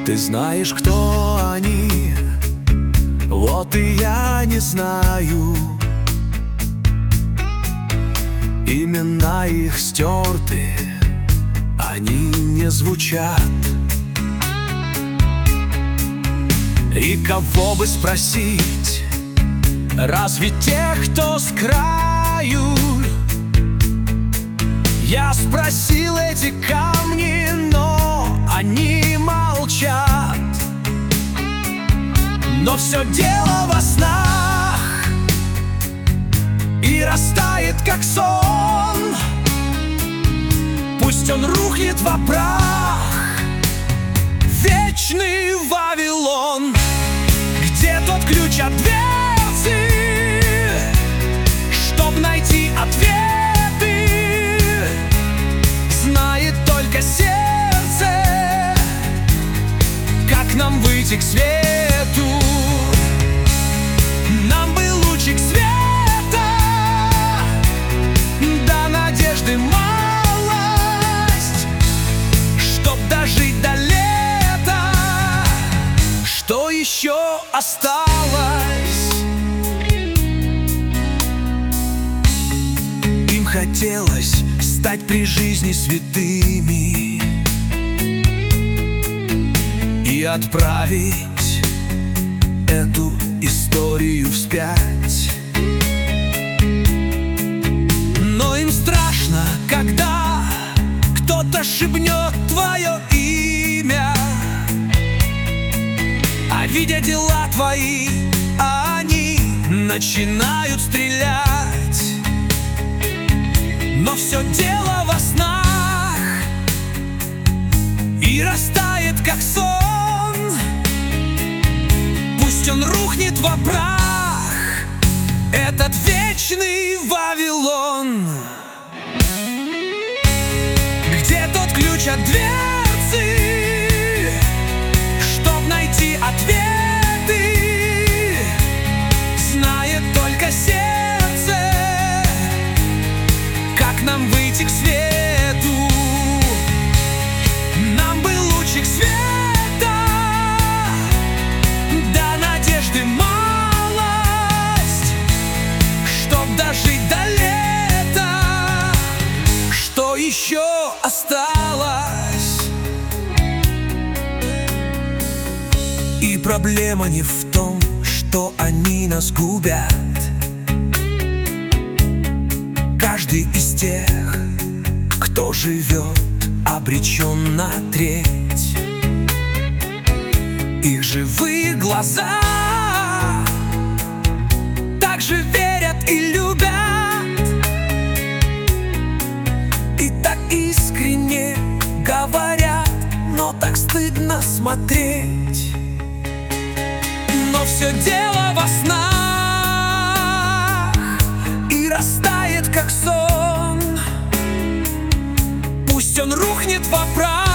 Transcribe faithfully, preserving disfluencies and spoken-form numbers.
Ты знаешь, кто они, вот и я не знаю. Имена их стерты, они не звучат. И кого бы спросить, разве тех, кто с краю? Я спросил эти камни, но они молчат. Но все дело во снах и растает, как сон. Пусть он рухнет во прах, вечный Вавилон. Где тот ключ от дверцы, чтоб найти ответы? Знает только сердце, как нам выйти к свету. Нам бы лучик света, до надежды малость, чтоб дожить до лета. Что еще осталось? Им хотелось стать при жизни святыми и отправить эту историю вспять. Но им страшно, когда кто-то шибнет твое имя, а видя дела твои, они начинают стрелять. Но все дело во снах и растает, как сон. Пусть он рухнет во прах, этот вечный Вавилон. Где тот ключ от дверцы, чтоб найти ответы? Знает только сердце, как нам выйти к свету. Нам бы лучик света, до надежды малость, чтоб дожить до лета. Что еще осталось? И проблема не в том, что они нас губят. Каждый из тех, кто живет, обречен на треть. Их живые глаза также верят и любят, и так искренне говорят, но так стыдно смотреть. Но все дело во снах и растает, как сон. Пусть он рухнет во прах,